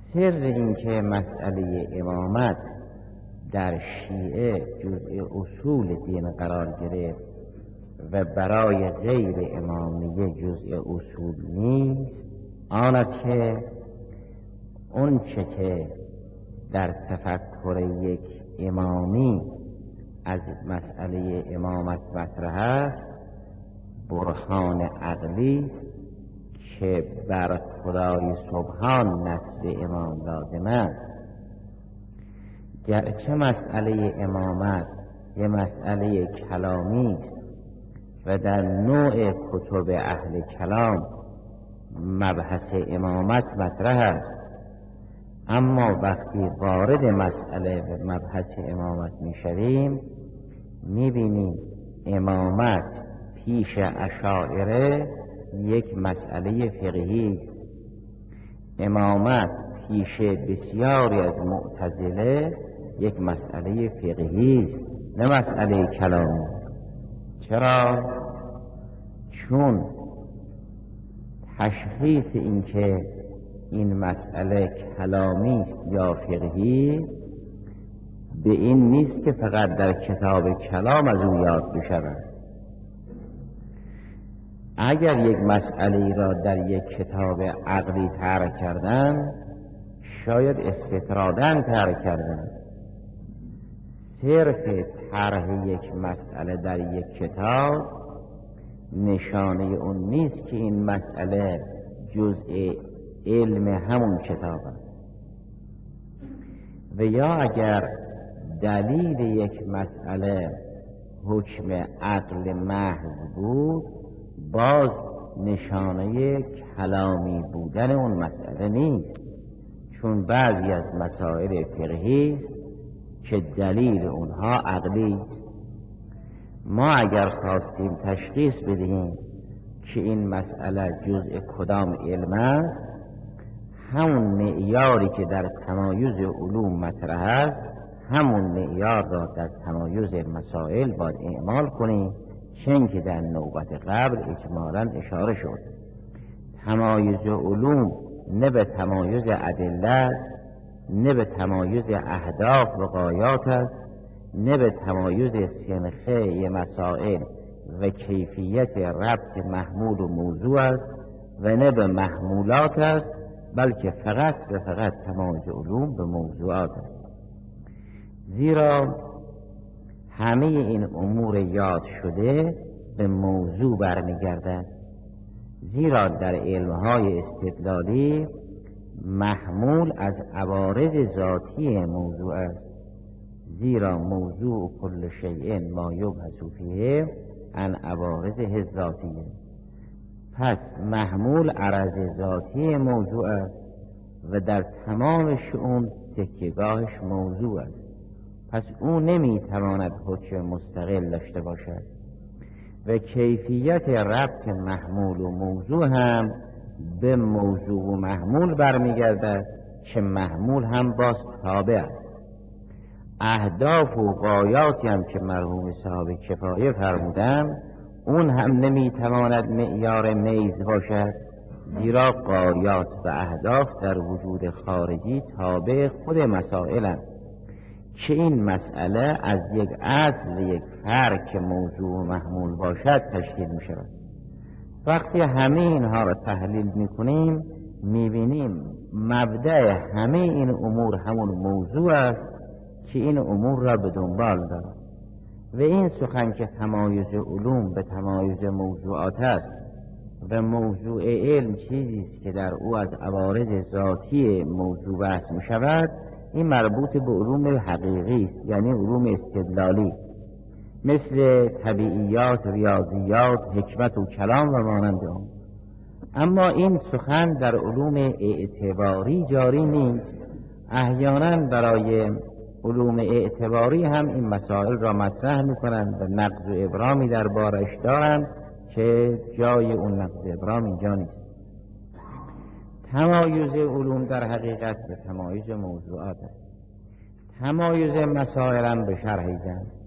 سر این که مسئله امامت در شیعه جزء اصول دین قرار گرفت و برای غیر امامیه جزء اصول نیست، آن است که اون چه که در تفکر یک امامی از مسئله امامت مطرح است برهان عقلی که بر خدای سبحان نصب امام لازم است. گرچه مسئله امامت یه مسئله کلامی است و در نوع کتب اهل کلام مبحث امامت مطرح است، اما وقتی وارد مسئله و مبحث امامت میشویم میبینیم امامت پیش اشاعره یک مسئله فقهی است، امامت پیش بسیاری از معتزله یک مسئله فقهی است، نه مسئله کلامی. چرا؟ چون تشخیص این که این مسئله کلامی است یا فقهی به این نیست که فقط در کتاب کلام از او یاد بشود. اگر یک مسئله را در یک کتاب عقلی طرح کردن شاید استطرادا طرح کردن. صرف طرح یک مسئله در یک کتاب نشانه اون نیست که این مسئله جزء علم همون کتاب است. و یا اگر دلیل یک مسئله حکم عقل محض بود باز نشانه کلامی بودن اون مسئله نیست، چون بعضی از مسائل فقهی است که دلیل اونها عقلی است. ما اگر خواستیم تشخیص بدهیم که این مسئله جزء کدام علم است، همون معیاری که در تمایز علوم مطرح است همون معیار را در تمایز مسائل باید اعمال کنیم، چون که در نوبت قبل اجمالاً اشاره شد. تمایز علوم نه به تمایز ادله، نه به تمایز اهداف و غایات است، نه به تمایز سنخه مسائل و کیفیت ربط محمول و موضوع است و نه به محمولات است، بلکه فقط و فقط تمایز علوم به موضوعات است. زیرا همه این امور یاد شده به موضوع برمیگردد. زیرا در علمهای استدلالی محمول از عوارض ذاتی موضوع است، زیرا موضوع کل شیء ما یبحث فیه عن عوارضه ذاتیه. پس محمول عرض ذاتی موضوع است و در تمام شؤون تکیه‌گاهش موضوع است. پس او نمیتواند حکم مستقل داشته باشد و کیفیت ربط محمول و موضوع هم به موضوع و محمول برمیگردد که محمول هم باز تابع است. اهداف و غایاتی هم که مرحوم صاحب کفایه فرمودند اون هم نمیتواند معیار میز باشد، زیرا غایات و اهداف در وجود خارجی تابع خود مسائلند که این مسئله از یک اصل و یک فرع که موضوع و محمول باشد تشکیل می شود. وقتی همه اینها را تحلیل می کنیم می بینیم مبدأ همه این امور همون موضوع است که این امور را به دنبال دارد. و این سخن که تمایز علوم به تمایز موضوعات است و موضوع علم چیزی است که در او از عوارض ذاتی موضوع بحث می شود، این مربوط به علوم حقیقی است، یعنی علوم استدلالی مثل طبیعیات، ریاضیات، حکمت و کلام و مانند آن. اما این سخن در علوم اعتباری جاری نیست. احیانا برای علوم اعتباری هم این مسائل را مطرح می‌کنند و نقض و ابرامی در بارش دارند که جای اون نقض و ابرام اینجا نیست. تمایز علوم در حقیقت به تمایز موضوعات است. تمایز مسائل هم به شرح زن